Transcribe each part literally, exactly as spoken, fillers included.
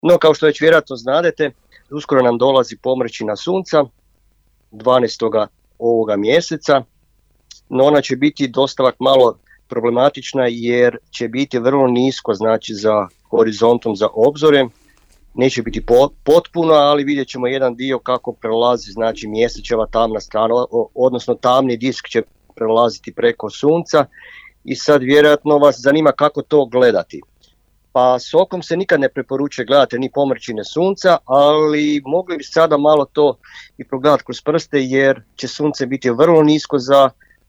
No, kao što već vjerojatno znadete, uskoro nam dolazi pomrčina sunca, dvanaestog ovoga mjeseca, no ona će biti dosta malo problematična jer će biti vrlo nisko, znači za horizontom, za obzorem, neće biti po, potpuno, ali vidjet ćemo jedan dio kako prelazi, znači mjesečeva tamna strana, odnosno tamni disk će prelaziti preko sunca i sad vjerojatno vas zanima kako to gledati. Pa s okom se nikad ne preporučuje gledati ni pomrčine sunca, ali mogli bi sada malo to i progledati kroz prste jer će sunce biti vrlo nisko za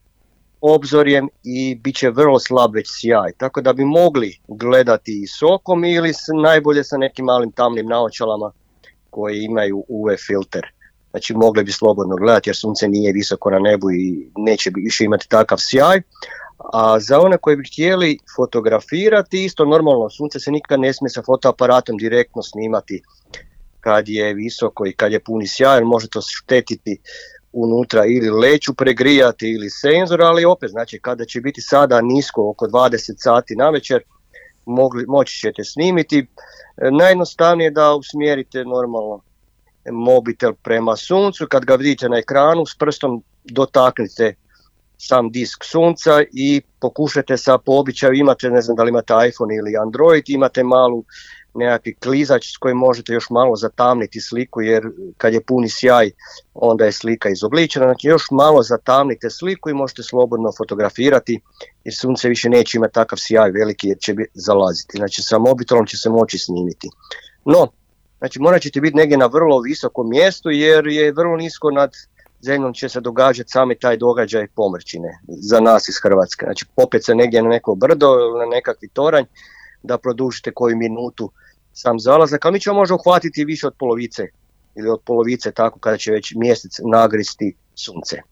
obzorjem i bit će vrlo slab već sjaj. Tako da bi mogli gledati i s okom ili s, najbolje sa nekim malim tamnim naočalama koji imaju U V filter. Znači mogli bi slobodno gledati jer sunce nije visoko na nebu i neće više imati takav sjaj. A za one koji bi htjeli fotografirati, isto normalno, sunce se nikad ne smije sa fotoaparatom direktno snimati kad je visoko i kad je puni sjaj, jer može to štetiti unutra ili leću pregrijati ili senzor, ali opet, znači kada će biti sada nisko oko dvadeset sati navečer, mogli, moći ćete snimiti. Najjednostavnije je da usmjerite normalno mobitel prema suncu, kad ga vidite na ekranu s prstom dotaknite sam disk sunca i pokušajte sa po običaju, imate, ne znam da li imate iPhone ili Android, imate malu nekakvi klizač s kojim možete još malo zatamniti sliku jer kad je puni sjaj onda je slika izobličena, znači još malo zatamnite sliku i možete slobodno fotografirati jer sunce više neće imati takav sjaj veliki jer će zalaziti, znači sa mobitelom će se moći snimiti. No, znači morat ćete biti negdje na vrlo visokom mjestu jer je vrlo nisko nad zemljom će se događati sami taj događaj pomrčine za nas iz Hrvatske. Znači popet se negdje na neko brdo ili na nekakvi toranj da produžite koju minutu sam zalazak, ali mi ćemo možda uhvatiti više od polovice ili od polovice tako kada će već mjesec nagristi sunce.